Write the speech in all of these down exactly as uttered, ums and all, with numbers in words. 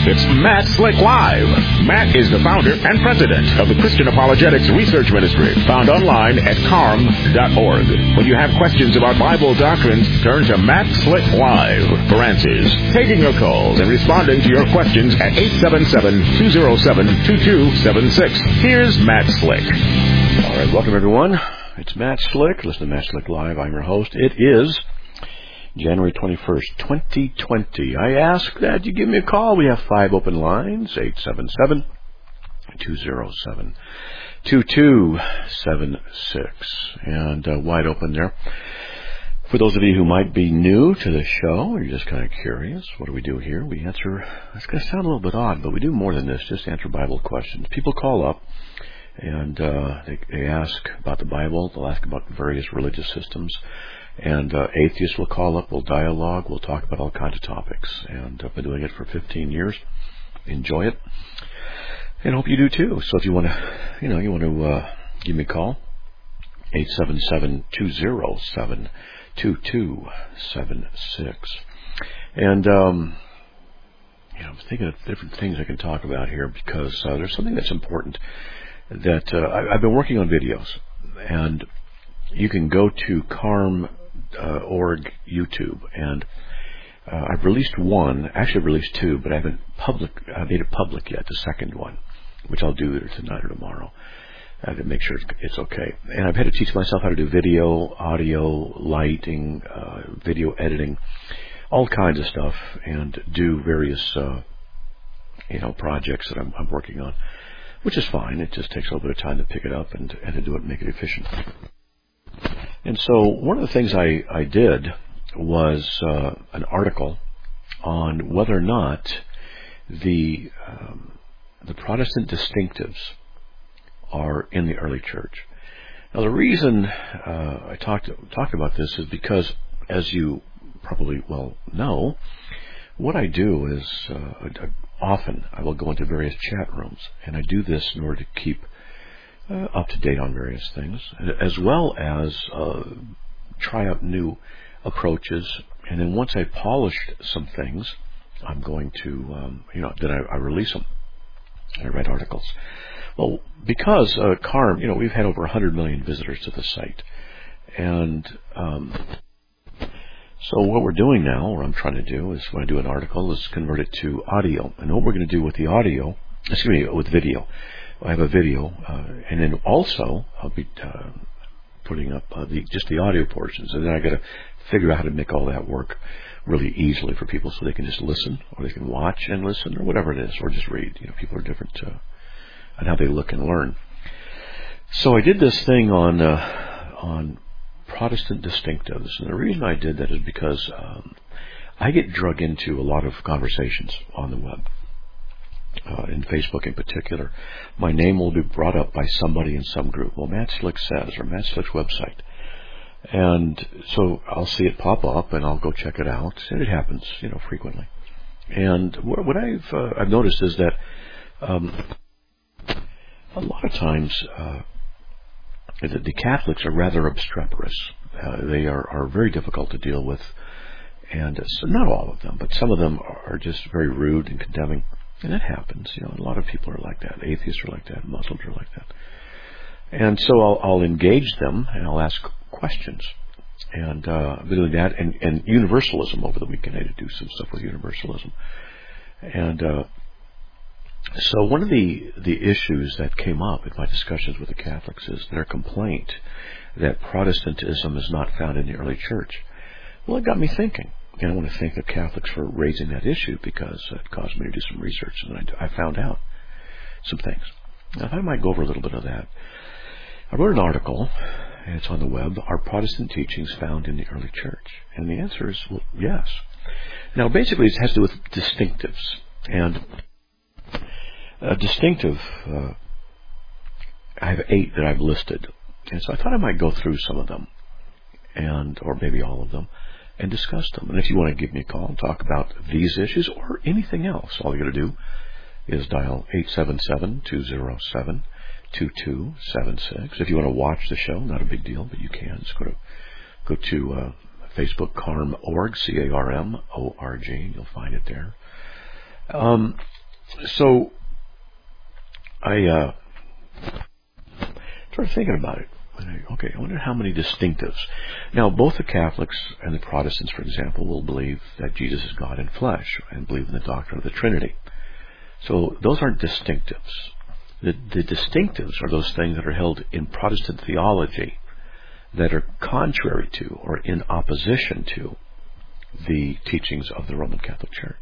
It's Matt Slick Live. Matt is the founder and president of the Christian Apologetics Research Ministry, found online at carm dot org. When you have questions about Bible doctrines, turn to Matt Slick Live for answers. Taking your calls and responding to your questions at eight seven seven, two zero seven, two two seven six. Here's Matt Slick. All right, welcome everyone. It's Matt Slick. Listen to Matt Slick Live. I'm your host. It is January twenty-first, twenty twenty. I ask that you give me a call. We have five open lines, eight seven seven, two zero seven, two two seven six, and uh, wide open there. For those of you who might be new to the show, or you're just kind of curious, what do we do here? We answer, it's going to sound a little bit odd, but we do more than this, just answer Bible questions. People call up, and uh, they, they ask about the Bible, they'll ask about various religious systems. And uh, atheists will call up, we'll dialogue, we'll talk about all kinds of topics. And I've been doing it for fifteen years. Enjoy it. And hope you do too. So if you want to, you know, you want to uh, give me a call, eight seven seven, two zero seven, two two seven six. And, um, you know, I'm thinking of different things I can talk about here because uh, there's something that's important that uh, I, I've been working on videos. And you can go to carm dot org YouTube, and uh, I've released one. Actually, I've released two, but I haven't public. I made it public yet. The second one, which I'll do either tonight or tomorrow, uh, to make sure it's, it's okay. And I've had to teach myself how to do video, audio, lighting, uh, video editing, all kinds of stuff, and do various, uh, you know, projects that I'm, I'm working on, which is fine. It just takes a little bit of time to pick it up and, and to do it, and make it efficient. And so one of the things I, I did was uh, an article on whether or not the um, the Protestant distinctives are in the early church. Now, the reason uh, I talked talked about this is because, as you probably well know, what I do is uh, often I will go into various chat rooms, and I do this in order to keep Uh, up to date on various things, as well as uh, try out new approaches. And then once I polished some things, I'm going to, um, you know, then I, I release them. I write articles. Well, because uh, Carm, you know, we've had over one hundred million visitors to the site, and um, so what we're doing now, or I'm trying to do, is when I do an article, is convert it to audio. And what we're going to do with the audio, excuse me, with video. I have a video, uh, and then also I'll be uh, putting up uh, the, just the audio portions, and then I got to figure out how to make all that work really easily for people, so they can just listen, or they can watch and listen, or whatever it is, or just read. You know, people are different uh, on how they look and learn. So I did this thing on uh, on Protestant distinctives, and the reason I did that is because um, I get drug into a lot of conversations on the web. Uh, in Facebook in particular, my name will be brought up by somebody in some group. Well, Matt Slick says, or Matt Slick's website. And so I'll see it pop up, and I'll go check it out. And it happens, you know, frequently. And what, what I've uh, I've noticed is that um, a lot of times uh, the, the Catholics are rather obstreperous. Uh, they are, are very difficult to deal with. And uh, so not all of them, but some of them are just very rude and condemning. And that happens, you know, a lot of people are like that. Atheists are like that. Muslims are like that. And so I'll, I'll engage them, and I'll ask questions. And uh, I've been doing that. And, and universalism over the weekend. I had to do some stuff with universalism. And uh, so one of the, the issues that came up in my discussions with the Catholics is their complaint that Protestantism is not found in the early church. Well, it got me thinking. And I want to thank the Catholics for raising that issue, because it caused me to do some research, and I, I found out some things. Now, I might go over a little bit of that. I wrote an article, and it's on the web, Are Protestant Teachings Found in the Early Church? And the answer is, well, yes. Now, basically, it has to do with distinctives. And a distinctive, uh, I have eight that I've listed. And so I thought I might go through some of them, and or maybe all of them, and discuss them. And if you want to give me a call and talk about these issues or anything else, all you got to do is dial eight seven seven, two zero seven, two two seven six. If you want to watch the show, not a big deal, but you can. Just go to go to uh, Facebook, carm dot org, C A R M O R G. You'll find it there. Um, so I uh, started thinking about it. Okay, I wonder how many distinctives. Now, both the Catholics and the Protestants, for example, will believe that Jesus is God in flesh and believe in the doctrine of the Trinity. So those aren't distinctives. The, the distinctives are those things that are held in Protestant theology that are contrary to or in opposition to the teachings of the Roman Catholic Church.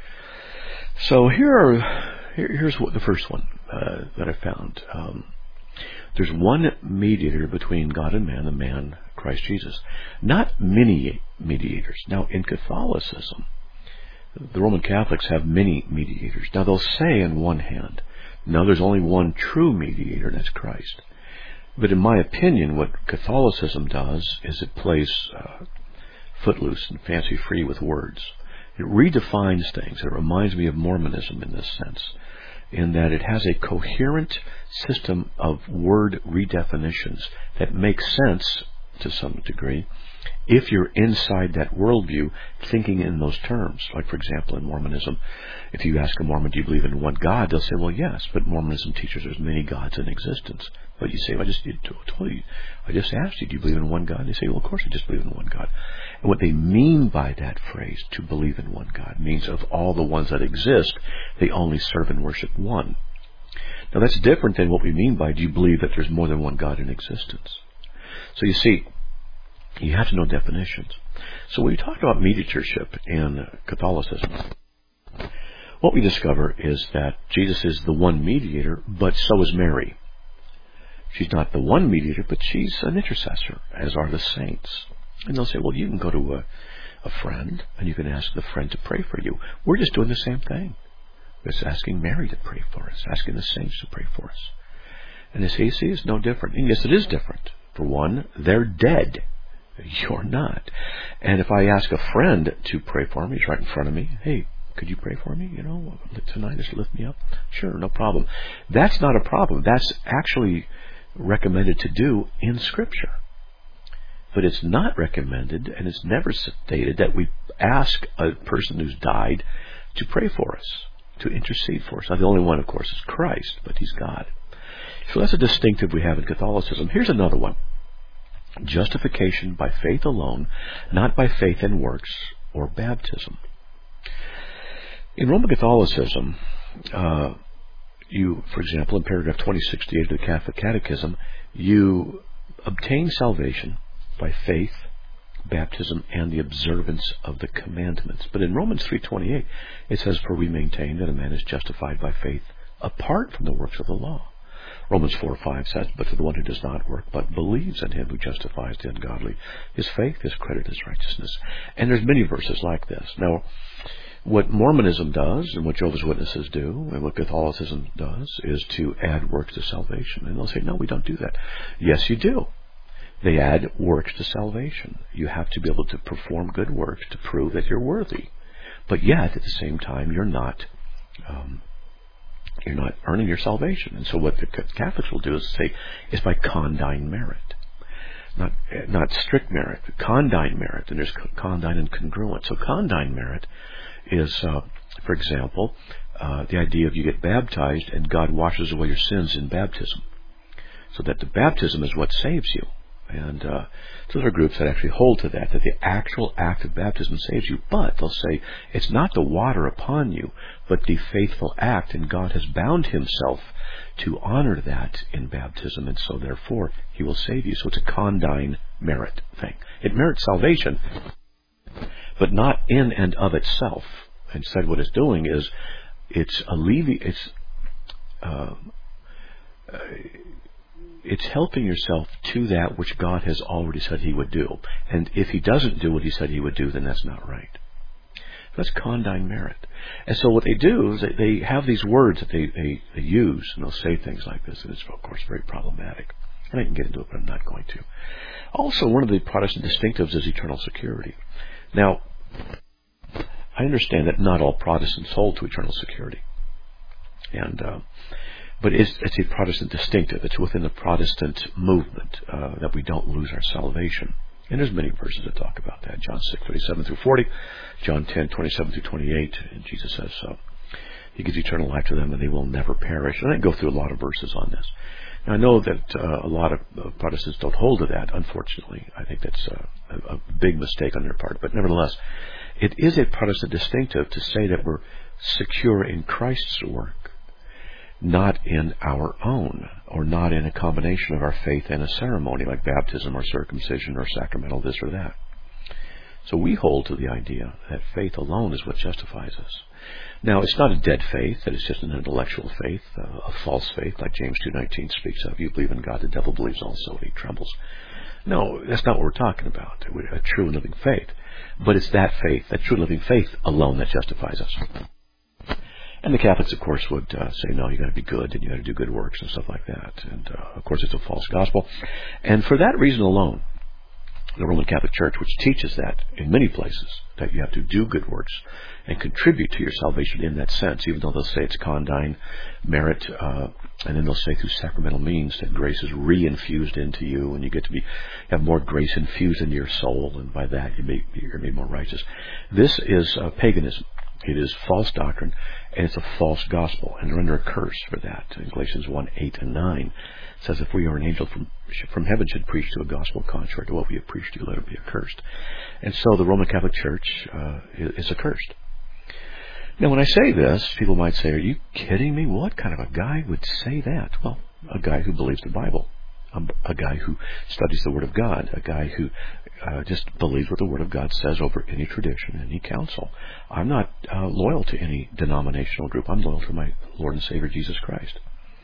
So here are, here, here's what the first one uh, that I found. Um, There's one mediator between God and man, the man Christ Jesus. Not many mediators. Now, in Catholicism, the Roman Catholics have many mediators. Now, they'll say on one hand, no, there's only one true mediator, and that's Christ. But in my opinion, what Catholicism does is it plays uh, footloose and fancy-free with words. It redefines things. It reminds me of Mormonism in this sense, in that it has a coherent system of word redefinitions that make sense to some degree if you're inside that worldview thinking in those terms. Like, for example, in Mormonism, if you ask a Mormon, do you believe in one God? They'll say, well, yes, but Mormonism teaches there's many gods in existence. But you say, well, I just told you, I just asked you, do you believe in one God? And they say, well, of course I just believe in one God. And what they mean by that phrase, to believe in one God, means of all the ones that exist, they only serve and worship one. Now, that's different than what we mean by, do you believe that there's more than one God in existence? So you see, you have to know definitions. So when you talk about mediatorship in Catholicism, what we discover is that Jesus is the one mediator, but so is Mary. She's not the one mediator, but she's an intercessor, as are the saints. And they'll say, well, you can go to a, a friend, and you can ask the friend to pray for you. We're just doing the same thing. We're just asking Mary to pray for us, asking the saints to pray for us. And they say, you see, it's no different. And yes, it is different. For one, they're dead. You're not. And if I ask a friend to pray for me, he's right in front of me, hey, could you pray for me, you know, tonight, just lift me up? Sure, no problem. That's not a problem. That's actually recommended to do in Scripture. But it's not recommended, and it's never stated that we ask a person who's died to pray for us, to intercede for us. Now, the only one, of course, is Christ, but He's God. So that's a distinctive we have in Catholicism. Here's another one. Justification by faith alone, not by faith in works or baptism. In Roman Catholicism, uh, you, for example, in paragraph twenty sixty-eight of the Catholic Catechism, you obtain salvation by faith, baptism, and the observance of the commandments. But in Romans three twenty-eight, it says, for we maintain that a man is justified by faith apart from the works of the law. Romans four five says, but to the one who does not work, but believes in Him who justifies the ungodly, his faith is credited as righteousness. And there's many verses like this. Now, what Mormonism does, and what Jehovah's Witnesses do, and what Catholicism does, is to add works to salvation. And they'll say, no, we don't do that. Yes, you do. They add works to salvation. You have to be able to perform good works to prove that you're worthy. But yet, at the same time, you're not um, you're not earning your salvation. And so what the Catholics will do is say, it's by condign merit. Not not strict merit, but condign merit. And there's condign and congruent. So condign merit is, uh, for example, uh, the idea of you get baptized and God washes away your sins in baptism. So that the baptism is what saves you. And uh, those are groups that actually hold to that, that the actual act of baptism saves you. But they'll say it's not the water upon you, but the faithful act, and God has bound Himself to honor that in baptism, and so therefore He will save you. So it's a condign merit thing. It merits salvation, but not in and of itself. Instead, what it's doing is it's alleviating, it's uh, uh, it's helping yourself to that which God has already said He would do. And if He doesn't do what He said He would do, then that's not right. That's condign merit. And so what they do is they, they have these words that they, they, they use, and they'll say things like this, and it's, of course, very problematic. And I can get into it, but I'm not going to. Also, one of the Protestant distinctives is eternal security. Now, I understand that not all Protestants hold to eternal security. And... Uh, But it's, it's a Protestant distinctive. It's within the Protestant movement uh, that we don't lose our salvation. And there's many verses that talk about that. John six thirty-seven through forty, John ten twenty-seven through twenty-eight, and Jesus says so. He gives eternal life to them, and they will never perish. And I go through a lot of verses on this. Now, I know that uh, a lot of uh, Protestants don't hold to that, unfortunately. I think that's uh, a, a big mistake on their part. But nevertheless, it is a Protestant distinctive to say that we're secure in Christ's work, not in our own, or not in a combination of our faith and a ceremony like baptism or circumcision or sacramental this or that. So we hold to the idea that faith alone is what justifies us. Now, it's not a dead faith, that it's just an intellectual faith, uh, a false faith, like James two nineteen speaks of. You believe in God, the devil believes also, and he trembles. No, that's not what we're talking about, a true and living faith. But it's that faith, that true and living faith alone, that justifies us. And the Catholics, of course, would uh, say, no, you got to be good, and you got to do good works and stuff like that. And, uh, of course, it's a false gospel. And for that reason alone, the Roman Catholic Church, which teaches that in many places, that you have to do good works and contribute to your salvation in that sense, even though they'll say it's condign merit, uh, and then they'll say through sacramental means that grace is re-infused into you, and you get to be have more grace infused into your soul, and by that you may, you're made more righteous. This is uh, paganism. It is false doctrine, and it's a false gospel, and they're under a curse for that. In Galatians one, eight and nine says, if we are an angel from from heaven should preach to a gospel contrary to what we have preached to you, let it be accursed. And so the Roman Catholic Church uh, is accursed. Now, when I say this, people might say, are you kidding me? What kind of a guy would say that? Well, a guy who believes the Bible, a, a guy who studies the Word of God, a guy who uh, just believes what the Word of God says over any tradition, any council. I'm not uh, loyal to any denominational group. I'm loyal to my Lord and Savior, Jesus Christ.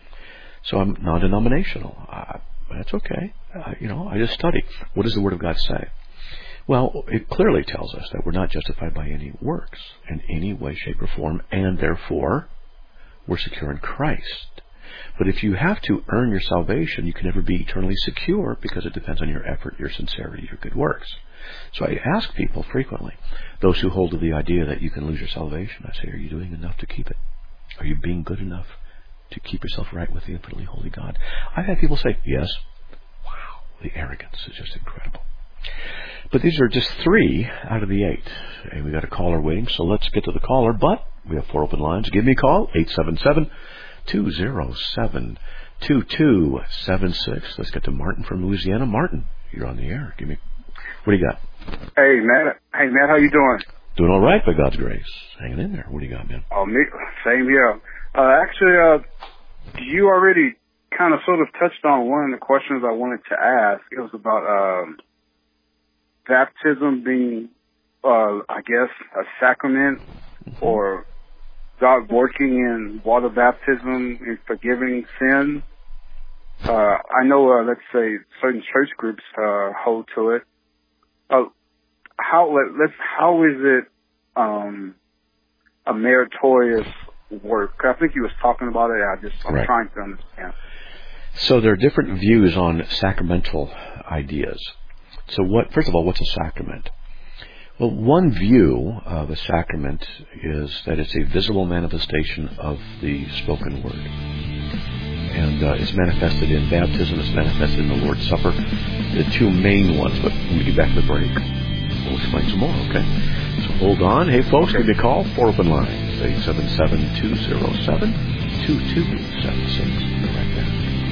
So I'm non-denominational. Uh, that's okay. Uh, you know, I just study. What does the Word of God say? Well, it clearly tells us that we're not justified by any works in any way, shape, or form, and therefore we're secure in Christ. But if you have to earn your salvation, you can never be eternally secure because it depends on your effort, your sincerity, your good works. So I ask people frequently, those who hold to the idea that you can lose your salvation, I say, are you doing enough to keep it? Are you being good enough to keep yourself right with the infinitely holy God? I've had people say, yes. Wow, the arrogance is just incredible. But these are just three out of the eight. And we got a caller waiting, so let's get to the caller. But we have four open lines. Give me a call, eight seven seven, two zero seven, two two seven six. Let's get to Martin from Louisiana. Martin, you're on the air. Give me, what do you got? Hey, Matt. Hey, Matt, how you doing? Doing all right, by God's grace. Hanging in there. What do you got, man? Oh, me, same here. Uh, actually, uh, you already kind of sort of touched on one of the questions I wanted to ask. It was about um, baptism being, uh, I guess, a sacrament, mm-hmm. or God working in water baptism in forgiving sin. Uh, I know, uh, let's say, certain church groups uh, hold to it. Uh, how let, let's how is it um, a meritorious work? I think he was talking about it. I just I'm right. trying to understand. So there are different views on sacramental ideas. So what? First of all, what's a sacrament? Well, one view of a sacrament is that it's a visible manifestation of the spoken word. And uh, it's manifested in baptism, it's manifested in the Lord's Supper, the two main ones. But we'll get back to the break. We'll explain some more, okay? So hold on. Hey, folks, give me a call. Four open lines, eight seven seven, two zero seven, two two seven six. Be right back.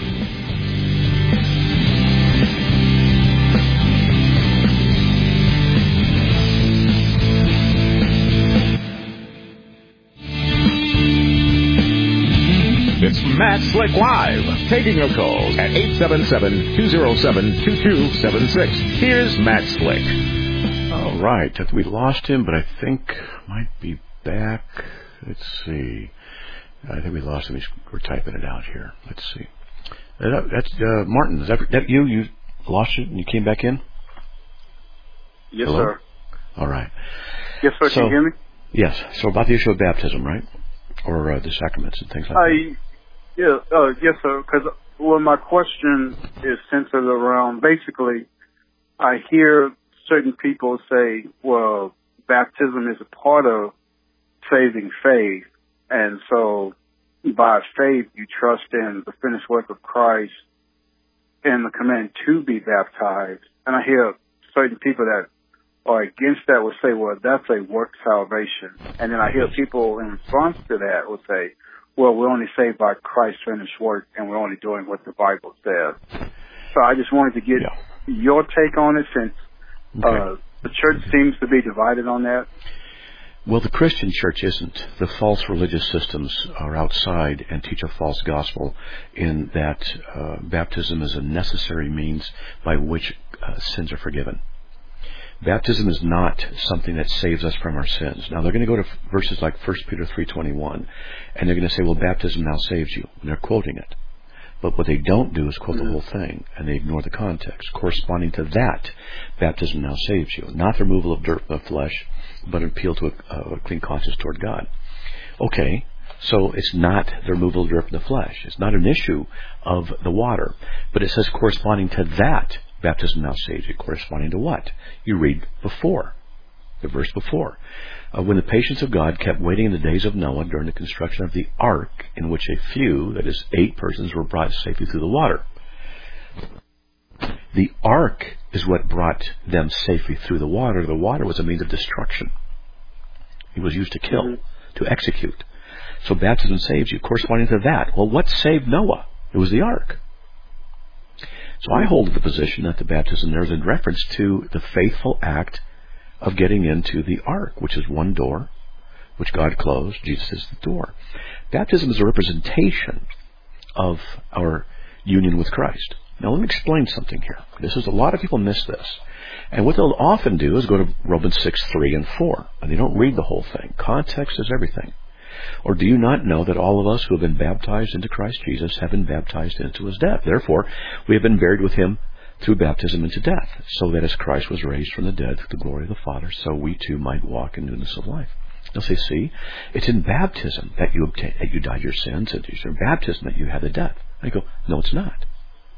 It's Matt Slick Live, taking your calls at eight seven seven, two zero seven, two two seven six. Here's Matt Slick. All right. We lost him, but I think might be back. Let's see. I think we lost him. We're typing it out here. Let's see. That's uh, Martin. Is that, that you? You lost it and you came back in? Yes, Hello? sir. All right. Yes, sir. So, can you hear me? Yes. So about the issue of baptism, right? Or uh, the sacraments and things like I, that. Yeah, uh, yes, sir. Because well, my question is centered around basically, I hear certain people say, "Well, baptism is a part of saving faith, and so by faith you trust in the finished work of Christ and the command to be baptized." And I hear certain people that or against that would say, well, that's a work salvation. And then I hear people in response to that would say, well, we're only saved by Christ's finished work, and we're only doing what the Bible says. So I just wanted to get yeah. your take on it, since okay. uh, the church seems to be divided on that. Well, the Christian church isn't. The false religious systems are outside and teach a false gospel in that uh, baptism is a necessary means by which uh, sins are forgiven. Baptism is not something that saves us from our sins. Now, they're going to go to verses like First Peter three twenty-one, and they're going to say, well, baptism now saves you. And they're quoting it. But what they don't do is quote the whole thing, and they ignore the context. Corresponding to that, baptism now saves you. Not the removal of dirt from the flesh, but an appeal to a, a clean conscience toward God. Okay, so it's not the removal of dirt from the flesh. It's not an issue of the water. But it says corresponding to that, baptism now saves you. Corresponding to what? You read before, the verse before. Uh, when the patience of God kept waiting in the days of Noah during the construction of the ark, in which a few, that is eight persons, were brought safely through the water. The ark is what brought them safely through the water. The water was a means of destruction. It was used to kill, mm-hmm. to execute. So baptism saves you. Corresponding to that, well, what saved Noah? It was the ark. So I hold the position that the baptism there is in reference to the faithful act of getting into the ark, which is one door, which God closed. Jesus is the door. Baptism is a representation of our union with Christ. Now let me explain something here. This is, a lot of people miss this. And what they'll often do is go to Romans six, three, and four. And they don't read the whole thing. Context is everything. Or do you not know that all of us who have been baptized into Christ Jesus have been baptized into his death? Therefore, we have been buried with him through baptism into death, so that as Christ was raised from the dead through the glory of the Father, so we too might walk in newness of life. They'll say, see, it's in baptism that you obtain, that you died your sins, and it's in baptism that you had the death. I go, no, it's not.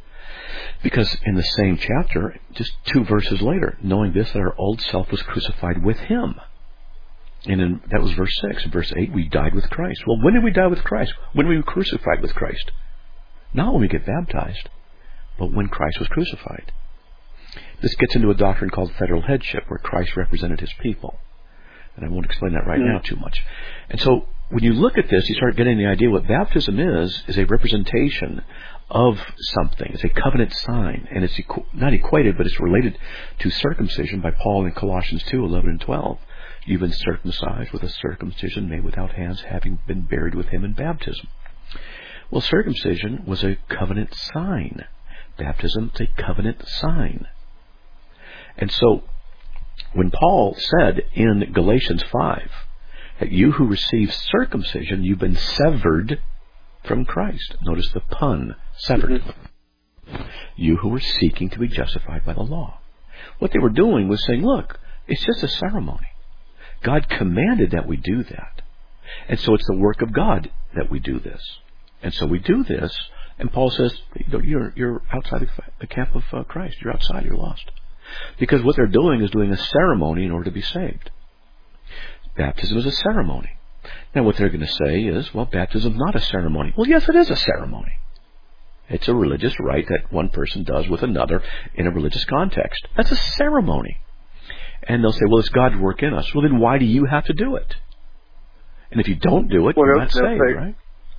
Because in the same chapter, just two verses later, knowing this, that our old self was crucified with him. And in, that was verse six. In verse eight, we died with Christ. Well, when did we die with Christ? When were we crucified with Christ? Not when we get baptized, but when Christ was crucified. This gets into a doctrine called federal headship, where Christ represented his people. And I won't explain that right mm. now too much. And so, when you look at this, you start getting the idea what baptism is, is a representation of something. It's a covenant sign. And it's equ- not equated, but it's related to circumcision by Paul in Colossians two, eleven and twelve. You've been circumcised with a circumcision made without hands, having been buried with him in baptism. Well, circumcision was a covenant sign. Baptism is a covenant sign. And so, when Paul said in Galatians five that you who receive circumcision, you've been severed from Christ. Notice the pun, severed. Mm-hmm. You who were seeking to be justified by the law. What they were doing was saying, look, it's just a ceremony. God commanded that we do that. And so it's the work of God that we do this. And so we do this, and Paul says, you're, you're outside the camp of uh, Christ. You're outside, you're lost. Because what they're doing is doing a ceremony in order to be saved. Baptism is a ceremony. Now what they're going to say is, well, baptism is not a ceremony. Well, yes, it is a ceremony. It's a religious rite that one person does with another in a religious context. That's a ceremony. And they'll say, well, it's God's work in us. Well, then why do you have to do it? And if you don't do it, well, you're not saved, say, right?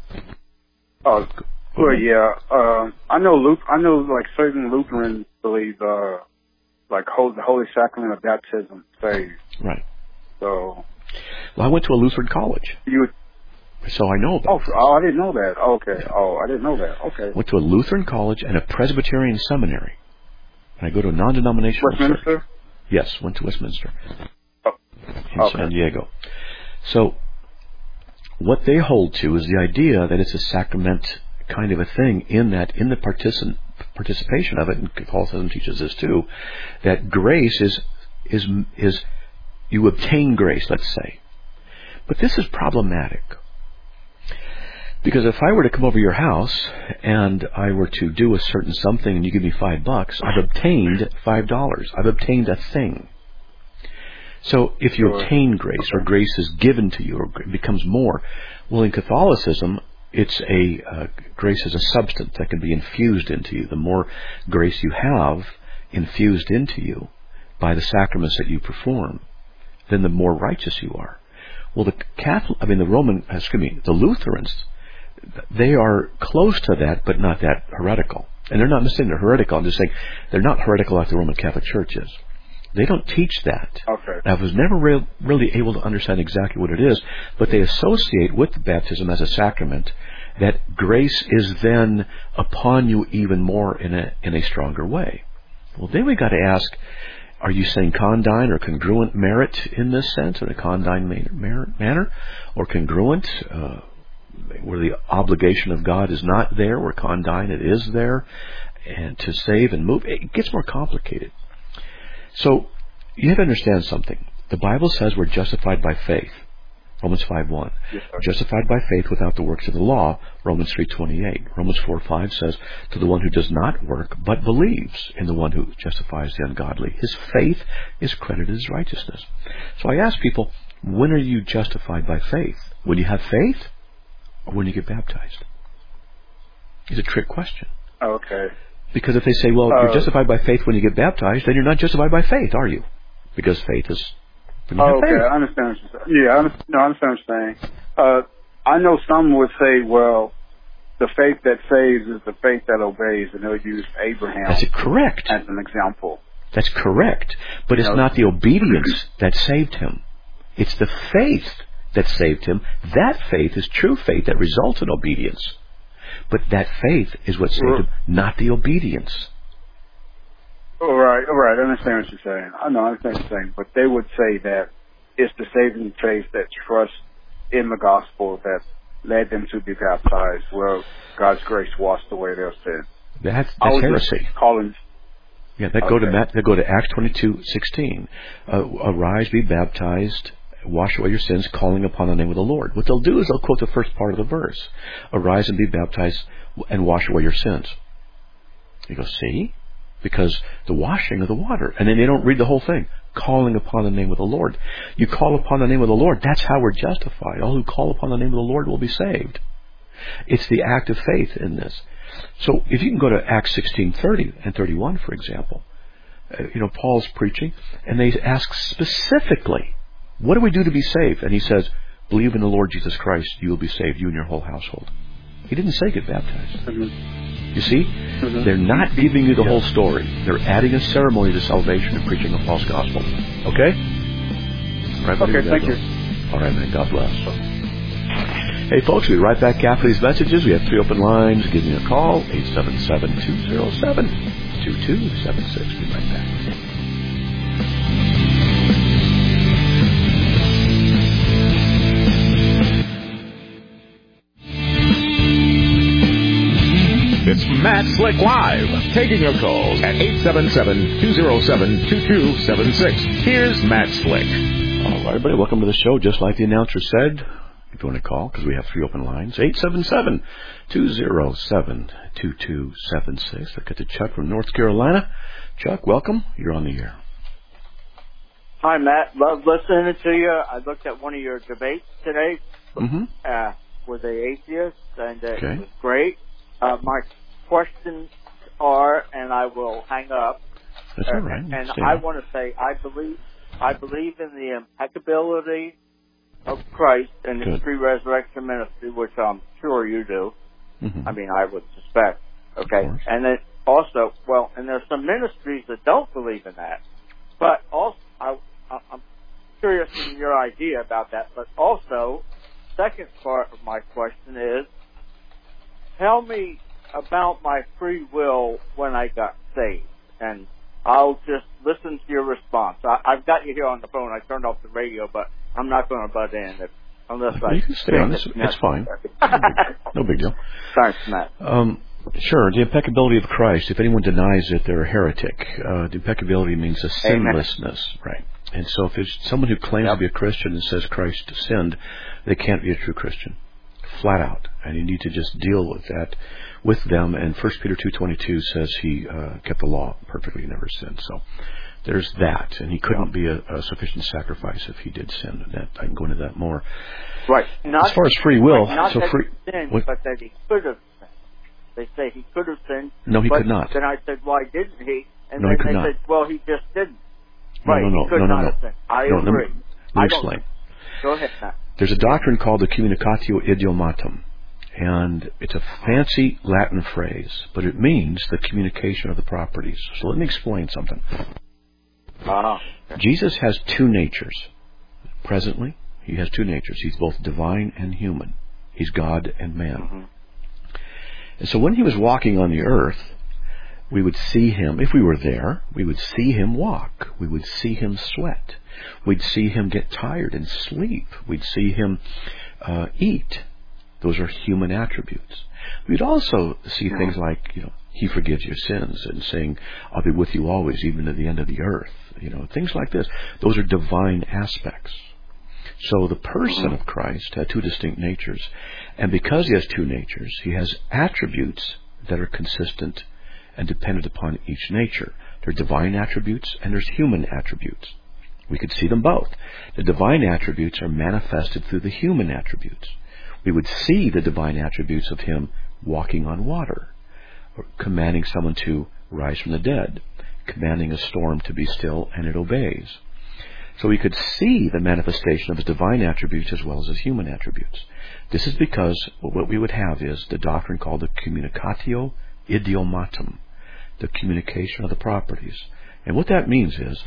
Uh, well, yeah. Uh, I know Luke, I know like certain Lutherans believe uh, like hold, the Holy Sacrament of Baptism saves. Right. So. Well, I went to a Lutheran college. You would, so I know about oh, this. Oh, I didn't know that. Okay. Oh, I didn't know that. Okay. Went to a Lutheran college and a Presbyterian seminary. And I go to a non-denominational Westminster? church. Yes, went to Westminster. Oh. In Okay. San Diego. So, what they hold to is the idea that it's a sacrament kind of a thing, in that, in the particip- participation of it, and Catholicism teaches this too, that grace is, is, is, you obtain grace, let's say. But this is problematic. Because if I were to come over your house and I were to do a certain something and you give me five bucks, I've obtained five dollars. I've obtained a thing. So if you obtain grace, or grace is given to you, or it becomes more, well, in Catholicism, it's a uh, grace is a substance that can be infused into you. The more grace you have infused into you, by the sacraments that you perform, then the more righteous you are. Well, the Catholic, I mean, the Roman, excuse me, the Lutherans, they are close to that, but not that heretical. And they're not saying they're heretical. I'm just saying they're not heretical like the Roman Catholic Church is. They don't teach that. Okay. I was never re- really able to understand exactly what it is, but they associate with the baptism as a sacrament that grace is then upon you even more in a in a stronger way. Well, then we got to ask, are you saying condign or congruent merit in this sense, in a condign manner, manner or congruent, uh, where the obligation of God is not there, where condign it is there, and to save and move? It gets more complicated. So you have to understand something. The Bible says we're justified by faith. Romans five one. Yes, justified by faith without the works of the law. Romans three twenty-eight. Romans four five says, to the one who does not work but believes in the one who justifies the ungodly, his faith is credited as righteousness. So I ask people, when are you justified by faith? When you have faith or when you get baptized? It's a trick question. Okay. Because if they say, well, uh, you're justified by faith when you get baptized, then you're not justified by faith, are you? Because faith is when you oh, have okay, faith. I understand what you're saying. Yeah, I understand, no, I understand what you're saying. Uh, I know some would say, well, the faith that saves is the faith that obeys, and they'll use Abraham That's correct. as an example. That's correct. But You it's know? not the obedience that saved him. It's the faith that saved him. That faith is true faith that results in obedience. But that faith is what saved him, not the obedience. All right, all right, I understand what you're saying. I know, I understand what you're saying. But they would say that it's the saving faith that trusts in the gospel that led them to be baptized, where God's grace washed away their sin. That's, I that's was heresy. just calling. Yeah, that okay. go to Matt, that go to Acts twenty-two sixteen. Uh, arise, be baptized, wash away your sins, calling upon the name of the Lord. What they'll do is they'll quote the first part of the verse. Arise and be baptized and wash away your sins. You go, see? Because the washing of the water. And then they don't read the whole thing. Calling upon the name of the Lord. You call upon the name of the Lord. That's how we're justified. All who call upon the name of the Lord will be saved. It's the act of faith in this. So if you can go to Acts sixteen thirty and thirty-one, for example, uh, you know, Paul's preaching, and they ask specifically, what do we do to be saved? And he says, believe in the Lord Jesus Christ, you will be saved, you and your whole household. He didn't say get baptized. Mm-hmm. You see? Mm-hmm. They're not giving you the whole story. They're adding a ceremony to salvation and preaching a false gospel. Okay? Right, okay, thank you. All right, man. God bless. Hey, folks, we'll be right back after these messages. We have three open lines. Give me a call, eight seven seven, two zero seven, two two seven six. Be right back. It's Matt Slick Live, taking your calls at eight seven seven, two zero seven, two two seven six. Here's Matt Slick. All right, everybody, welcome to the show. Just like the announcer said, if you want to call, because we have three open lines, eight seven seven, two zero seven, two two seven six. I'll get to Chuck from North Carolina. Chuck, welcome. You're on the air. Hi, Matt. Love listening to you. I looked at one of your debates today Mm-hmm. uh, with the atheists, and uh, Okay. it was great. Uh, my questions are, and I will hang up. That's uh, all right. And Stay I on. want to say I believe I believe in the impeccability of Christ and His Good. pre-resurrection ministry, which I'm sure you do. Mm-hmm. I mean, I would suspect. Okay, Of course. and then also, well, and there's some ministries that don't believe in that. But also, I, I, I'm curious in your idea about that. But also, second part of my question is, tell me about my free will when I got saved, and I'll just listen to your response. I, I've got you here on the phone. I turned off the radio, but I'm not going to butt in if, unless I. You can stay on. It's, it's fine. No big, no big deal. Thanks, Matt. Um, sure. The impeccability of Christ. If anyone denies it, they're a heretic. Uh, the impeccability means a sinlessness, right? And so, if there's someone who claims Yep. to be a Christian and says Christ sinned, they can't be a true Christian, flat out. And you need to just deal with that with them. And First Peter two twenty-two says he uh, kept the law perfectly, never sinned. So there's that, and he couldn't be a, a sufficient sacrifice if he did sin. And that I can go into that more. Right. Not, as far as free will, right, not so that free. he sinned, what? but that he could have sinned. They say he could have sinned. No, he but could not. Then I said, why didn't he? And No, he then could they not. said, well, he just didn't. Right. No, no, no, Could no, no, not no. have sinned. I no, let agree. me, let me I explain. Go ahead, Matt. There's a doctrine called the communicatio idiomatum, and it's a fancy Latin phrase, but it means the communication of the properties. So let me explain something. Uh-huh. Jesus has two natures. Presently, he has two natures. He's both divine and human. He's God and man. Mm-hmm. And so when he was walking on the earth, we would see him, if we were there, we would see him walk. We would see him sweat. We'd see him get tired and sleep. We'd see him uh, eat. Those are human attributes. We'd also see things like, you know, he forgives your sins, and saying, I'll be with you always, even to the end of the earth. You know, things like this. Those are divine aspects. So the person of Christ had two distinct natures. And because he has two natures, he has attributes that are consistent and dependent upon each nature. There are divine attributes and there's human attributes. We could see them both. The divine attributes are manifested through the human attributes. We would see the divine attributes of him walking on water, or commanding someone to rise from the dead, commanding a storm to be still, and it obeys. So we could see the manifestation of his divine attributes as well as his human attributes. This is because what we would have is the doctrine called the communicatio idiomatum, the communication of the properties. And what that means is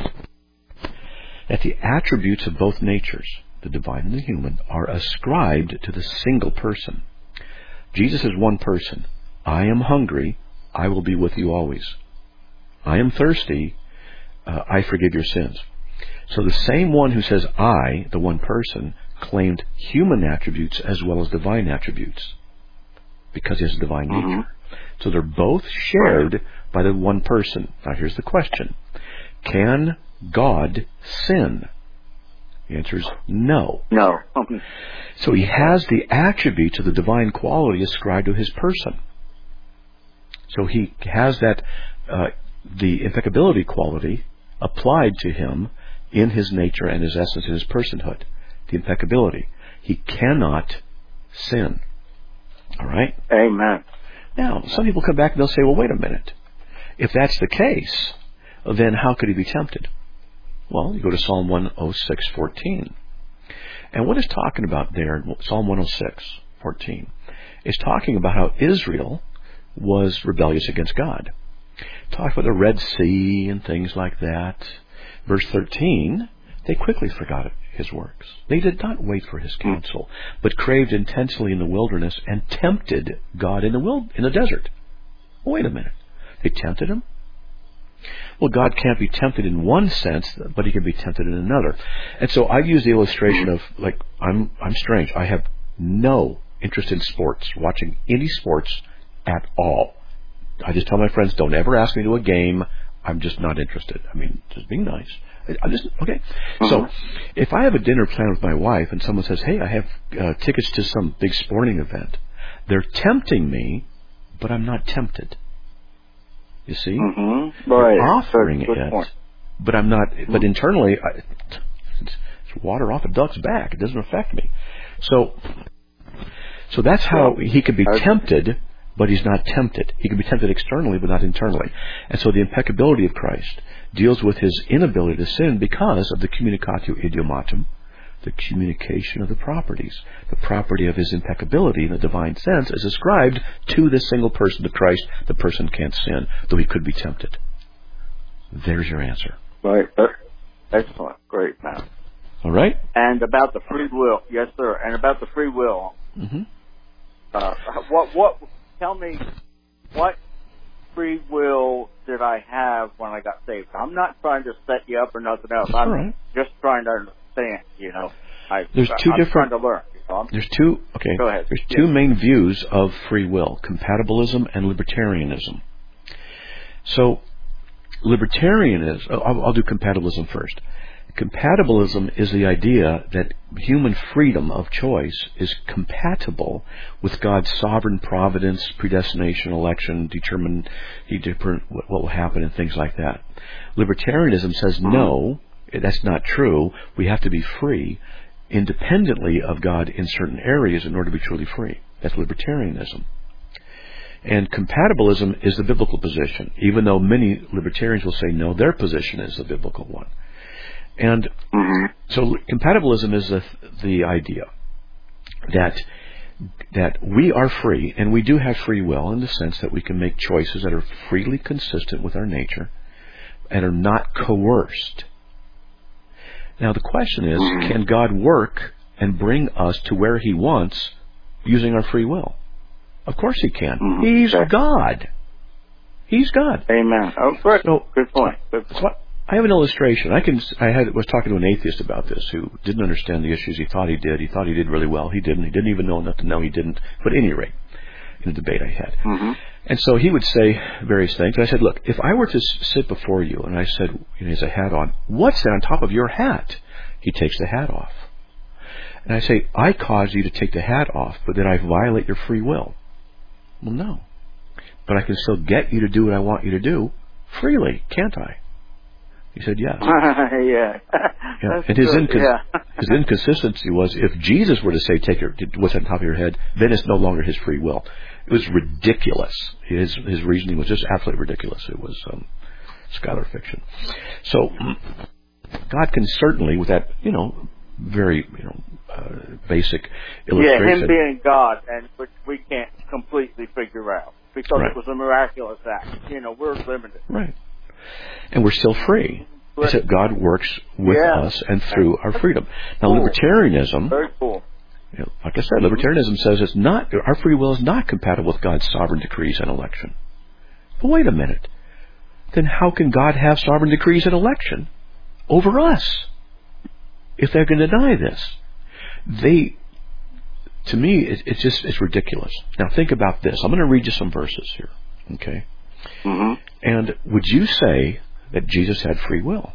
that the attributes of both natures, the divine and the human, are ascribed to the single person. Jesus is one person. I am hungry, I will be with you always. I am thirsty, uh, I forgive your sins. So the same one who says I, the one person, claimed human attributes as well as divine attributes because he has a divine Mm-hmm. nature. So they're both shared by the one person. Now here's the question. Can God sin? The answer is no. No. So he has the attributes of the divine quality ascribed to his person. So he has that, uh, the impeccability quality applied to him in his nature and his essence, in his personhood. The impeccability. He cannot sin. All right? Amen. Now, some people come back and they'll say, well, wait a minute. If that's the case, then how could he be tempted? Well, you go to Psalm one oh six, fourteen. And what it's talking about there, Psalm one oh six, fourteen, is talking about how Israel was rebellious against God. Talk about the Red Sea and things like that. Verse thirteen, they quickly forgot his works. They did not wait for his counsel, but craved intensely in the wilderness and tempted God in the wild, in the desert. Wait a minute. They tempted him? Well, God can't be tempted in one sense, but he can be tempted in another. And so I've used the illustration of, like, I'm I'm strange. I have no interest in sports, watching any sports at all. I just tell my friends, don't ever ask me to a game. I'm just not interested. I mean, just being nice. I just, okay. Mm-hmm. So, if I have a dinner planned with my wife and someone says, hey, I have uh, tickets to some big sporting event, they're tempting me, but I'm not tempted. You see? Mm-hmm. Right. They're offering good, good it, point. but I'm not, mm-hmm. but internally, I, it's water off a duck's back. It doesn't affect me. So, so that's how he could be tempted, but he's not tempted. He can be tempted externally, but not internally. And so the impeccability of Christ deals with his inability to sin because of the communicatio idiomatum, the communication of the properties. The property of his impeccability in the divine sense is ascribed to this single person, to Christ. The person can't sin, though he could be tempted. There's your answer. Right. Excellent. Great, Matt. All right? And about the free will. Yes, sir. And about the free will. Mm-hmm. Uh, what, what, tell me, what free will did I have when I got saved? I'm not trying to set you up or nothing else. That's I'm all right. just trying to understand, you know. I, There's two I'm different. trying to learn. You know? There's two. Okay. Go ahead. There's two main views of free will: compatibilism and libertarianism. So, libertarianism. I'll, I'll do compatibilism first. Compatibilism is the idea that human freedom of choice is compatible with God's sovereign providence, predestination, election, determine he determine what will happen, and things like that. Libertarianism says no, that's not true. We have to be free independently of God in certain areas in order to be truly free. That's libertarianism. And compatibilism is the biblical position, even though many libertarians will say no, their position is the biblical one. And Mm-hmm. so compatibilism is the, the idea that that we are free, and we do have free will in the sense that we can make choices that are freely consistent with our nature and are not coerced. Now the question is, Mm-hmm. can God work and bring us to where He wants using our free will? Of course He can. Mm-hmm. He's Okay. God. He's God. Amen. Oh, good. So, Good point. Good point. So I have an illustration. I can. I had was talking to an atheist about this who didn't understand the issues. He thought he did. He thought he did really well. He didn't. He didn't even know enough to know he didn't. But at any rate, in a debate I had. Mm-hmm. And so he would say various things. And I said, look, if I were to s- sit before you and I said, you know, he has a hat on, what's that on top of your hat? He takes the hat off. And I say, I caused you to take the hat off, but did I violate your free will? Well, no. But I can still get you to do what I want you to do freely, can't I? He said, yes. yeah. Yeah. That's And his, good. incons- yeah. his inconsistency was, if Jesus were to say, take your, what's on top of your head, then it's no longer his free will. It was ridiculous. His his reasoning was just absolutely ridiculous. It was um, scholar fiction. So God can certainly, with that, you know, very, you know, uh, basic illustration. Yeah, Him being God, and which we can't completely figure out because Right. it was a miraculous act. You know, we're limited. Right. And we're still free. Except God works with Yeah. us and through our freedom. Now, Cool. libertarianism, Very cool. you know, like I said, libertarianism says it's not, our free will is not compatible with God's sovereign decrees and election. But wait a minute. Then how can God have sovereign decrees and election over us if they're going to deny this? They, to me, it, it's just, it's ridiculous. Now think about this. I'm going to read you some verses here. Okay? Mm-hmm. And would you say that Jesus had free will?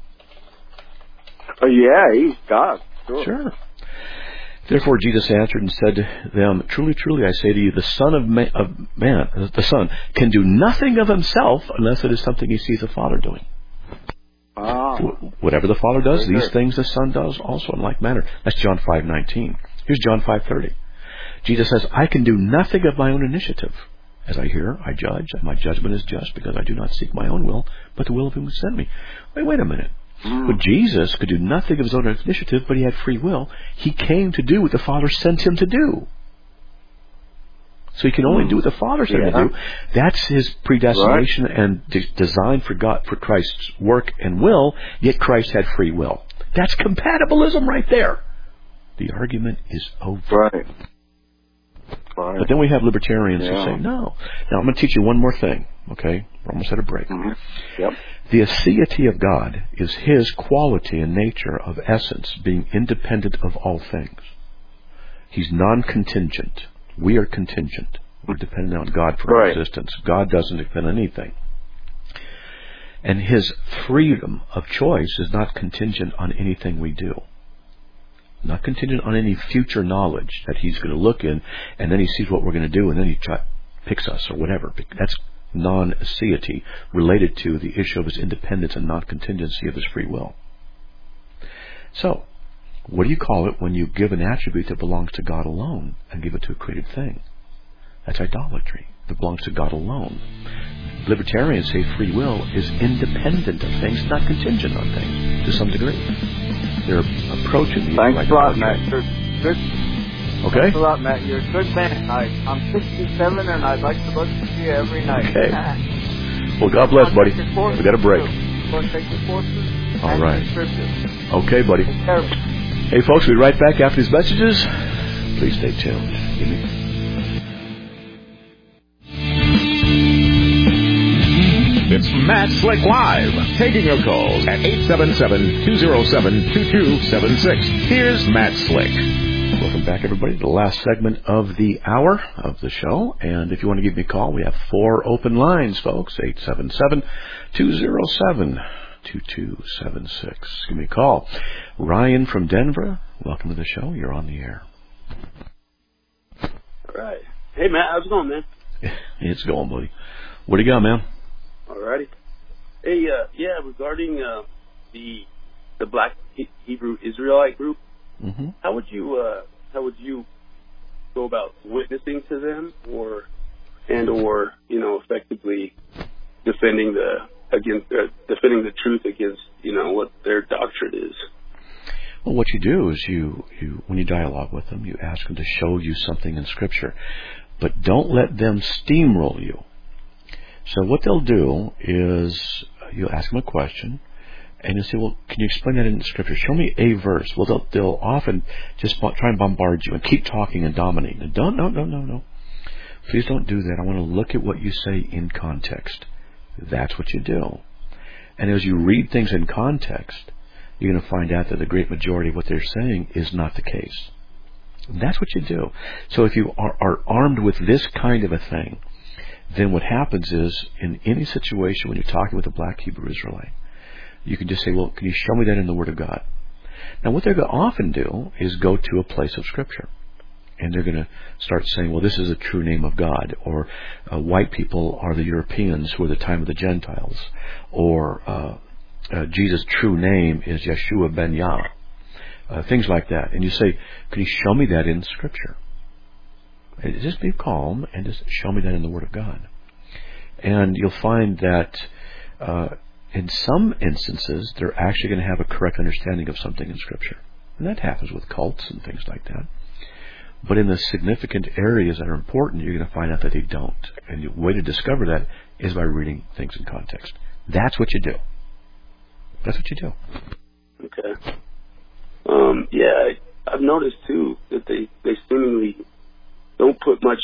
Oh, yeah, he's God. Sure. Sure. Therefore Jesus answered and said to them, truly, truly, I say to you, the Son of Man, of man, the Son, can do nothing of himself unless it is something he sees the Father doing. Ah. Wh- Whatever the Father does, Very these good. things the Son does also in like manner. That's John five nineteen. Here's John five thirty. Jesus says, I can do nothing of my own initiative. As I hear, I judge, and my judgment is just, because I do not seek my own will, but the will of him who sent me. Wait, wait a minute. Mm. But Jesus could do nothing of his own initiative, but he had free will. He came to do what the Father sent him to do. So he can only do what the Father sent him Yeah. to do. That's his predestination right. and de- design for God, for Christ's work and will, yet Christ had free will. That's compatibilism right there. The argument is over. Right. Right. But then we have libertarians Yeah. who say, no. Now I'm going to teach you one more thing, okay? We're almost at a break. Mm-hmm. Yep. The aseity of God is His quality and nature of essence, being independent of all things. He's non-contingent. We are contingent. We're dependent on God for Right. our existence. God doesn't depend on anything. And His freedom of choice is not contingent on anything we do. Not contingent on any future knowledge that He's going to look in, and then He sees what we're going to do, and then He ch- picks us or whatever. That's non-aseity related to the issue of His independence and non-contingency of His free will. So, what do you call it when you give an attribute that belongs to God alone and give it to a created thing? That's idolatry. It belongs to God alone. Libertarians say free will is independent of things, not contingent on things, to some degree. They're approaching the Thanks a lot, Matt. idolatry. You're good. Okay? Thanks a lot, Matt. You're a good man. I, I'm sixty-seven, and I'd like to listen to you every night. Okay. Well, God bless, buddy. We got a break. Want to take your courses? All And right. contribute. Okay, buddy. Take care. Hey, folks, we'll be right back after these messages. Please stay tuned. Give me... It's Matt Slick Live, taking your calls at eight seven seven, two oh seven, two two seven six. Here's Matt Slick. Welcome back, everybody, to the last segment of the hour of the show. And if you want to give me a call, we have four open lines, folks. eight seven seven, two oh seven, two two seven six. Give me a call. Ryan from Denver, welcome to the show. You're on the air. All right. Hey, Matt, how's it going, man? It's going, buddy. What do you got, man? Alrighty. Hey, uh, yeah, regarding uh, the the Black he- Hebrew Israelite group, Mm-hmm. how would you uh, how would you go about witnessing to them, or and or you know effectively defending the against uh, defending the truth against, you know, what their doctrine is. Well, what you do is you, you when you dialogue with them, you ask them to show you something in Scripture, but don't let them steamroll you. So what they'll do is you'll ask them a question, and you'll say, well, can you explain that in Scripture? Show me a verse. Well, they'll, they'll often just try and bombard you and keep talking and dominating. And don't, no, no, no, no. Please don't do that. I want to look at what you say in context. That's what you do. And as you read things in context, you're going to find out that the great majority of what they're saying is not the case. And that's what you do. So if you are, are armed with this kind of a thing, then what happens is, in any situation when you're talking with a black Hebrew Israelite, you can just say, well, can you show me that in the Word of God? Now, what they're going to often do is go to a place of Scripture. And they're going to start saying, well, this is a true name of God. Or uh, white people are the Europeans who are the time of the Gentiles. Or uh, uh, Jesus' true name is Yeshua ben Yah. Uh, things like that. And you say, can you show me that in Scripture? And just be calm and just show me that in the Word of God. And you'll find that uh, in some instances, they're actually going to have a correct understanding of something in Scripture. And that happens with cults and things like that. But in the significant areas that are important, you're going to find out that they don't. And the way to discover that is by reading things in context. That's what you do. That's what you do. Okay. Um, yeah, I, I've noticed, too, that they, they seemingly don't put much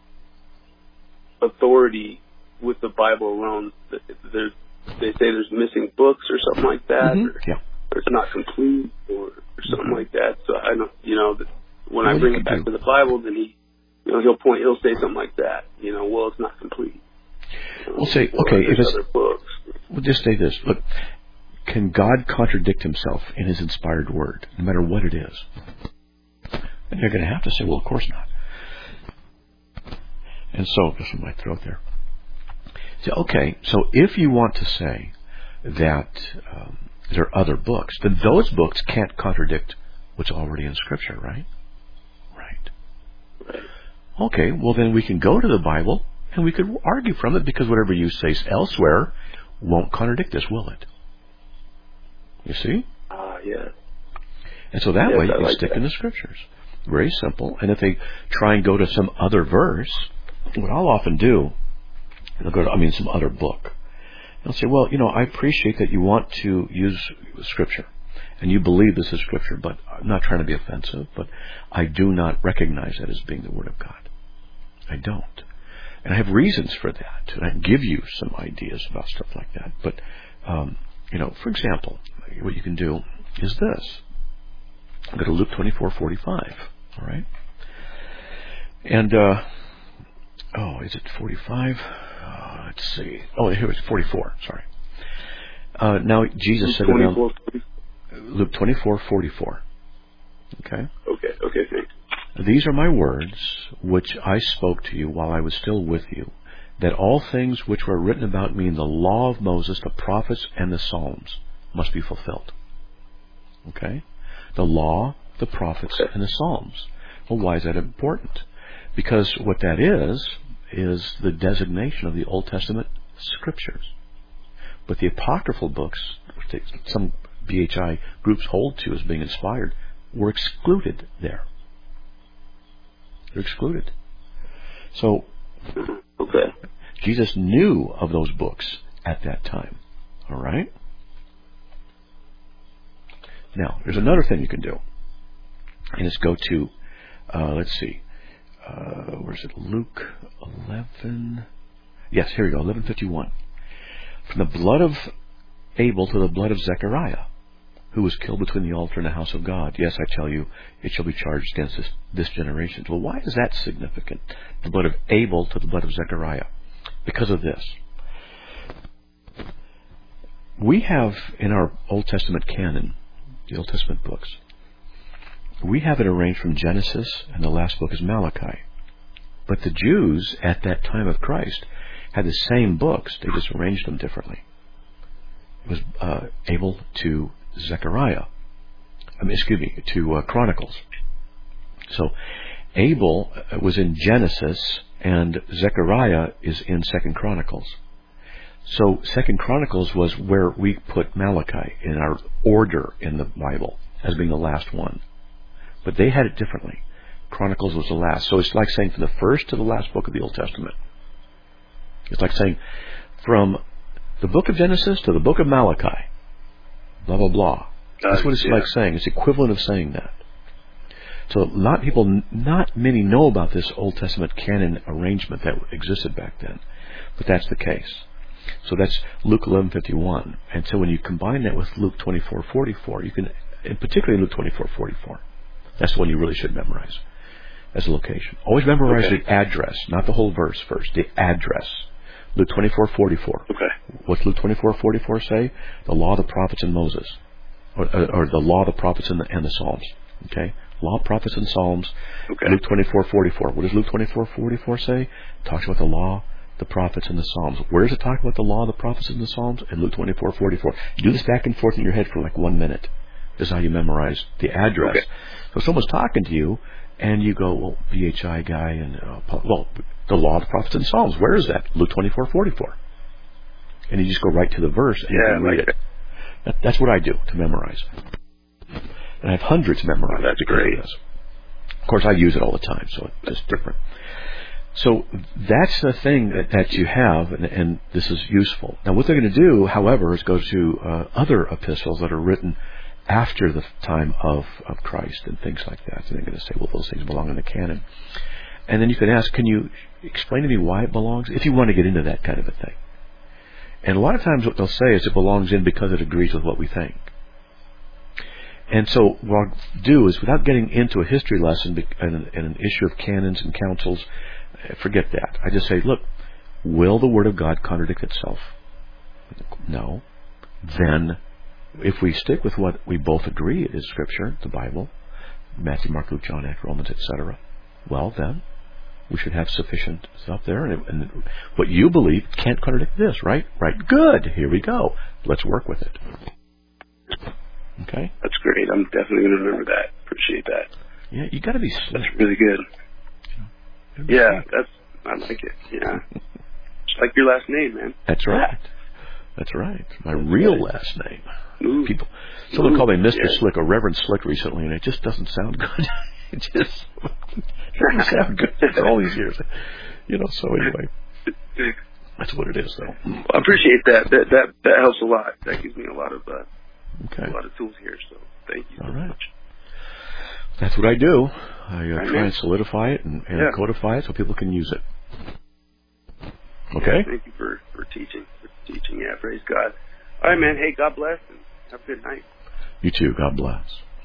authority with the Bible around. There's, they say there's missing books or something like that, mm-hmm. or, yeah. or it's not complete, or, or something mm-hmm. like that. So I don't, you know, when well, I bring it back do. to the Bible, then he, you know, he'll point, he'll say something like that. You know, well, it's not complete. You know, we'll say, or okay, if it's, other books. We'll just say this. Look, can God contradict Himself in His inspired Word, no matter what it is? And you're going to have to say, well, of course not. And so, just in my throat there. So, okay, so if you want to say that um, there are other books, then those books can't contradict what's already in Scripture, right? Right. Right. Okay, well then we can go to the Bible and we could argue from it, because whatever you say elsewhere won't contradict this, will it? You see? Ah, uh, yeah. And so that yes, way you I can like stick that. in the Scriptures. Very simple. And if they try and go to some other verse, what I'll often do, they'll go to, I mean, some other book. They'll say, well, you know, I appreciate that you want to use Scripture, and you believe this is Scripture, but I'm not trying to be offensive, but I do not recognize that as being the Word of God. I don't. And I have reasons for that, and I can give you some ideas about stuff like that. But, um, you know, for example, what you can do is this. Go to Luke twenty-four forty-five, all right? And, uh, oh, is it forty-five? Uh, let's see. Oh, here it's forty-four, sorry. Uh, now, Jesus said around Luke twenty-four forty-four. Okay? Okay, okay, thanks. These are my words, which I spoke to you while I was still with you, that all things which were written about me in the law of Moses, the prophets, and the Psalms must be fulfilled. Okay? The law, the prophets, and the Psalms. Well, why is that important? Because what that is, is the designation of the Old Testament Scriptures. But the apocryphal books, which some B H I groups hold to as being inspired, were excluded there. They're excluded. So, okay. Jesus knew of those books at that time. All right? Now, there's another thing you can do. And it's go to, uh, let's see, uh, where is it? Luke eleven. Yes, here we go, eleven fifty-one. From the blood of Abel to the blood of Zechariah, who was killed between the altar and the house of God. Yes, I tell you, it shall be charged against this, this generation. Well, why is that significant? The blood of Abel to the blood of Zechariah. Because of this. We have in our Old Testament canon, the Old Testament books, we have it arranged from Genesis, and the last book is Malachi. But the Jews at that time of Christ had the same books, they just arranged them differently. It was uh, Abel to Zechariah. I mean, excuse me, to uh, Chronicles. So Abel was in Genesis, and Zechariah is in Second Chronicles. So Second Chronicles was where we put Malachi in our order in the Bible as being the last one. But they had it differently. Chronicles was the last. So it's like saying from the first to the last book of the Old Testament. It's like saying from the book of Genesis to the book of Malachi. Blah, blah, blah. That's what it's uh, yeah. like saying. It's equivalent of saying that. So a lot of people, not many know about this Old Testament canon arrangement that existed back then. But that's the case. So that's Luke eleven fifty-one. And so when you combine that with Luke twenty-four forty-four, you can, and particularly Luke twenty-four forty-four, that's the one you really should memorize as a location. Always memorize okay. the address, not the whole verse first, the address. Luke twenty-four forty-four. Okay. What's Luke twenty-four forty-four say? The law, the prophets, and Moses. Or, or the law, the prophets, and the, and the Psalms. Okay? Law, prophets, and Psalms. Okay. Luke twenty-four forty-four. What does Luke twenty-four forty-four say? It talks about the law, the prophets, and the Psalms. Where does it talk about the law, the prophets, and the Psalms? In Luke twenty-four forty-four. You do this back and forth in your head for like one minute. This is how you memorize the address. Okay. So someone's talking to you, and you go, well, B H I guy, and, uh, well, the law, the prophets, and Psalms. Where is that? Luke twenty-four forty-four. And you just go right to the verse and yeah, you can read like it. That, that's what I do to memorize. And I have hundreds memorized. Oh, that's great. Of, of course, I use it all the time, so it's different. So that's the thing that, that you have, and, and this is useful. Now, what they're going to do, however, is go to uh, other epistles that are written after the time of, of Christ and things like that. And they're going to say, well, those things belong in the canon. And then you can ask, can you explain to me why it belongs? If you want to get into that kind of a thing. And a lot of times what they'll say is it belongs in because it agrees with what we think. And so what I'll do is, without getting into a history lesson and an issue of canons and councils, forget that. I just say, look, will the Word of God contradict itself? No. Then, if we stick with what we both agree is Scripture, the Bible, Matthew, Mark, Luke, John, Acts, Romans, et cetera, well then, we should have sufficient stuff there. And, and what you believe can't contradict this, right? Right. Good. Here we go. Let's work with it. Okay? That's great. I'm definitely going to remember that. Appreciate that. Yeah, you got to be slick. That's really good. You know, yeah, that's, I like it. Yeah. It's like your last name, man. That's right. That's right. My that's real right. last name. Ooh. People, someone Ooh. called me Mister Yeah. Slick or Reverend Slick recently, and it just doesn't sound good. It just doesn't sound good for all these years. You know, so anyway, that's what it is, though. Well, I appreciate that. That that that helps a lot. That gives me a lot of uh, okay. a lot of tools here. So thank you all so right. much. That's what I do. I uh, right, try man. and solidify it and, and yeah. codify it so people can use it. Okay. Yeah, thank you for, for teaching. For teaching. Yeah, praise God. All right, man. Hey, God bless and have a good night. You too. God bless.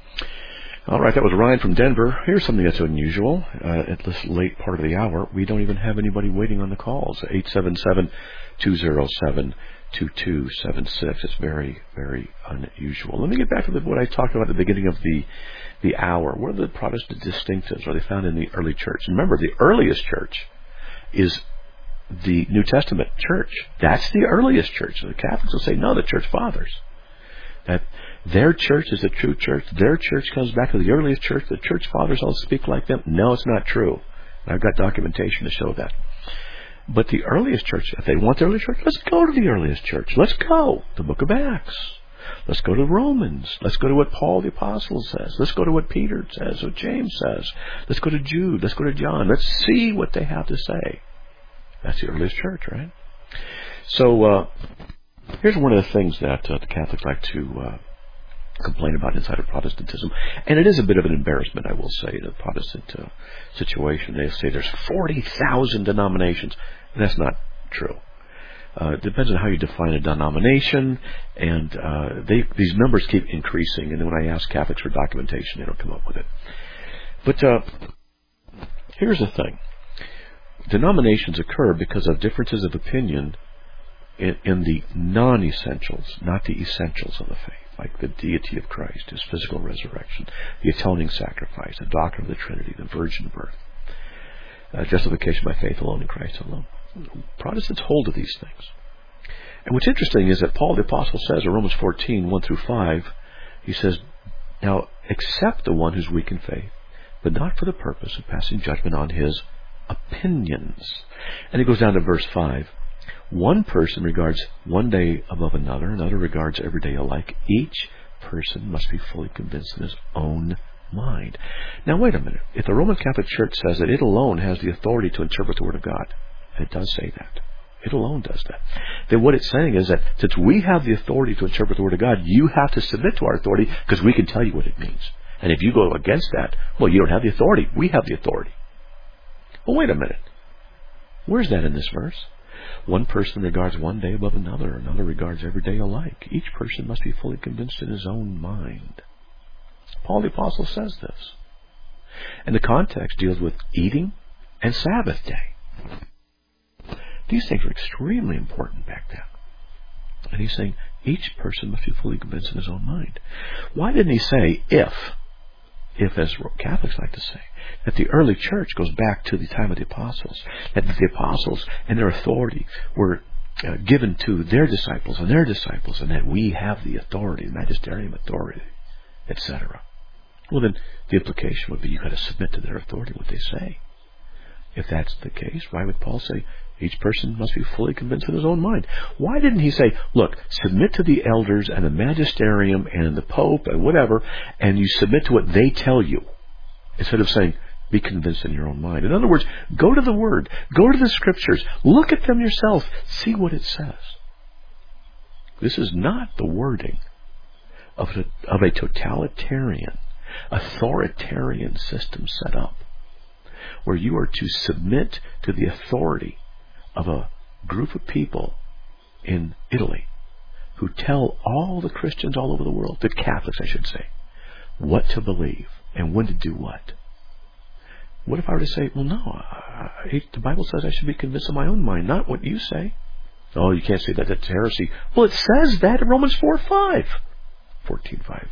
All right, that was Ryan from Denver. Here's something that's unusual. Uh, at this late part of the hour, we don't even have anybody waiting on the calls. eight seven seven, two zero seven, two two seven six. It's very, very unusual. Let me get back to the, what I talked about at the beginning of the the hour. What are the Protestant distinctives? Are they found in the early church? Remember, the earliest church is the New Testament church. That's the earliest church. So the Catholics will say, no, the church fathers. That their church is the true church. Their church comes back to the earliest church. The church fathers all speak like them. No, it's not true. I've got documentation to show that. But the earliest church, if they want the earliest church, let's go to the earliest church. Let's go. The book of Acts. Let's go to Romans. Let's go to what Paul the Apostle says. Let's go to what Peter says, what James says. Let's go to Jude. Let's go to John. Let's see what they have to say. That's the earliest church, right? So, uh, here's one of the things that uh, the Catholics like to uh, complain about inside of Protestantism. And it is a bit of an embarrassment, I will say, in the Protestant uh, situation. They say there's forty thousand denominations. And that's not true. Uh, it depends on how you define a denomination. And uh, they, these numbers keep increasing. And then when I ask Catholics for documentation, they don't come up with it. But uh, here's the thing. Denominations occur because of differences of opinion in, in the non-essentials, not the essentials of the faith, like the deity of Christ, His physical resurrection, the atoning sacrifice, the doctrine of the Trinity, the virgin birth, uh, justification by faith alone in Christ alone. Protestants hold to these things. And what's interesting is that Paul the Apostle says in Romans fourteen, one through five, he says, now accept the one who's weak in faith, but not for the purpose of passing judgment on his opinions. And he goes down to verse five. One person regards one day above another, another regards every day alike. Each person must be fully convinced in his own mind. Now wait a minute. If the Roman Catholic Church says that it alone has the authority to interpret the Word of God, and it does say that, it alone does that, then what it's saying is that since we have the authority to interpret the Word of God, you have to submit to our authority because we can tell you what it means. And if you go against that, well, you don't have the authority. We have the authority. Well, wait a minute. Where's that in this verse? One person regards one day above another, another regards every day alike. Each person must be fully convinced in his own mind. Paul the Apostle says this. And the context deals with eating and Sabbath day. These things were extremely important back then. And he's saying each person must be fully convinced in his own mind. Why didn't he say if, if as Catholics like to say, that the early church goes back to the time of the apostles, that the apostles and their authority were uh, given to their disciples and their disciples, and that we have the authority, the magisterium authority, et cetera. Well, then the implication would be you've got to submit to their authority, what they say. If that's the case, why would Paul say each person must be fully convinced in his own mind? Why didn't he say, look, submit to the elders and the magisterium and the pope and whatever, and you submit to what they tell you, instead of saying, be convinced in your own mind? In other words, go to the Word, go to the Scriptures, look at them yourself, see what it says. This is not the wording of a, of a totalitarian, authoritarian system set up, where you are to submit to the authority of a group of people in Italy who tell all the Christians all over the world, the Catholics I should say, what to believe and when to do what. What if I were to say, well, no, I, the Bible says I should be convinced of my own mind, not what you say. Oh, you can't say that, that's heresy. Well, it says that in Romans four five. fourteen five.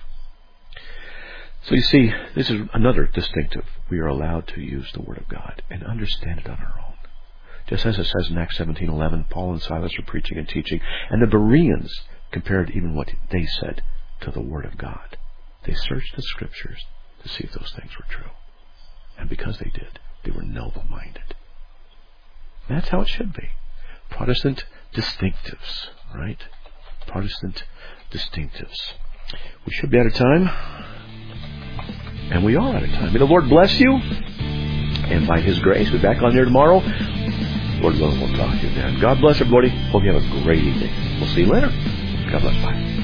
So you see, this is another distinctive. We are allowed to use the Word of God and understand it on our own. Just as it says in Acts seventeen eleven, Paul and Silas were preaching and teaching, and the Bereans compared even what they said to the Word of God. They searched the Scriptures to see if those things were true. And because they did, they were noble-minded. That's how it should be. Protestant distinctives, right? Protestant distinctives. We should be out of time. And we are out of time. May the Lord bless you. And by His grace, we'll be back on here tomorrow. Lord willing, we'll talk to you then. God bless everybody. Hope you have a great evening. We'll see you later. God bless. Bye.